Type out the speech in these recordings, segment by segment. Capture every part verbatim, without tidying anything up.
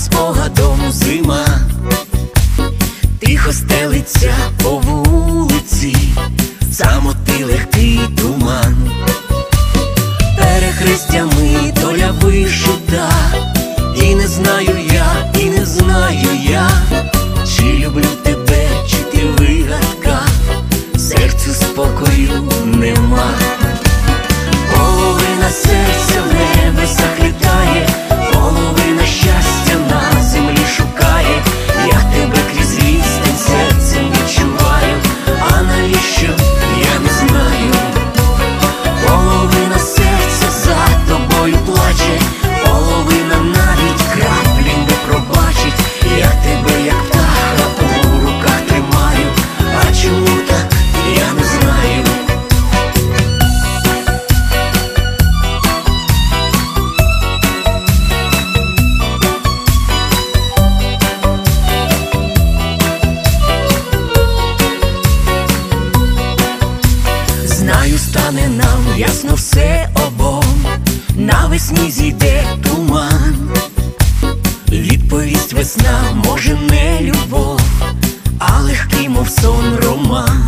спогадом зима, тихо стелиться по вулиці, самотий легкий туман. Перехрестями доля вишита, і не знаю я, і не знаю я, чи люблю тебе, чи ти вигадка, серцю спокою нема. Половина серця в небесах літає, половина щастя на землі шукає. Я тебе крізь відстань серцем відчуваю, а навіщо, я не знаю. Половина серця за тобою плаче, половина навіть краплі не пробачить. Я тебе як птаха у руках тримаю, а чому так, я не знаю. Знаю, стане нам ясно все обом, навесні зійде туман. Відповість весна, може не любов, а легкий, мов сон, роман.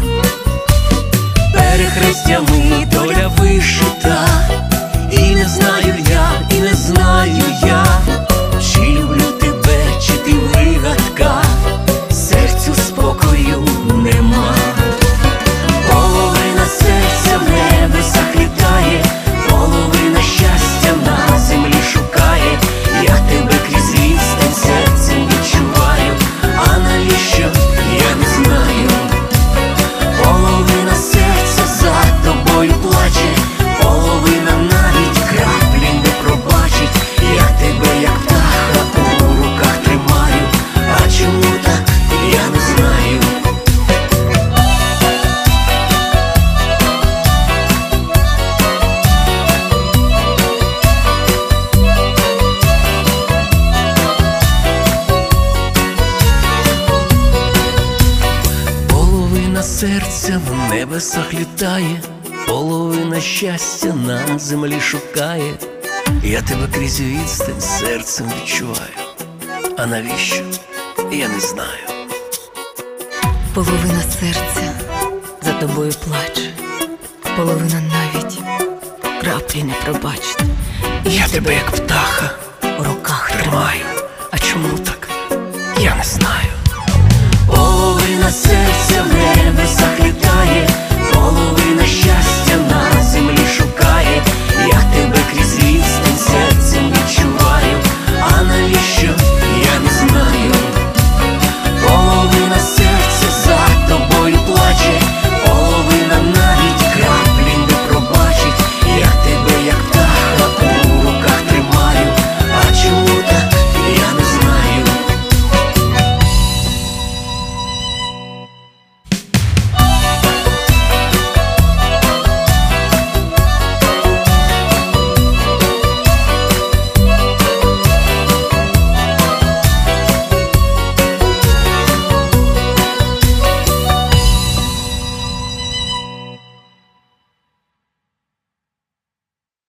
Перехрестями доля вишита, і не знаю я, і не знаю я, чи люблю тебе, чи ти вигадка, серцю спокою нема. Половина серця в небесах літає, половина щастя на землі шукає. Я тебе крізь відстань серцем відчуваю, а навіщо, я не знаю. Половина серця за тобою плаче, половина навіть краплі не пробачить. Я тебе як птаха у руках тримаю, а чому так, я не знаю. Половина серця в небесах літає, половина щастя на землі шукає. Я тебе крізь відстань серцем відчуваю, а навіщо, я не знаю. Половина серця за тобою плаче, половина навіть краплі не пробачить. Я тебе як птаха у руках тримаю, а чому так, я не знаю. Половина серця в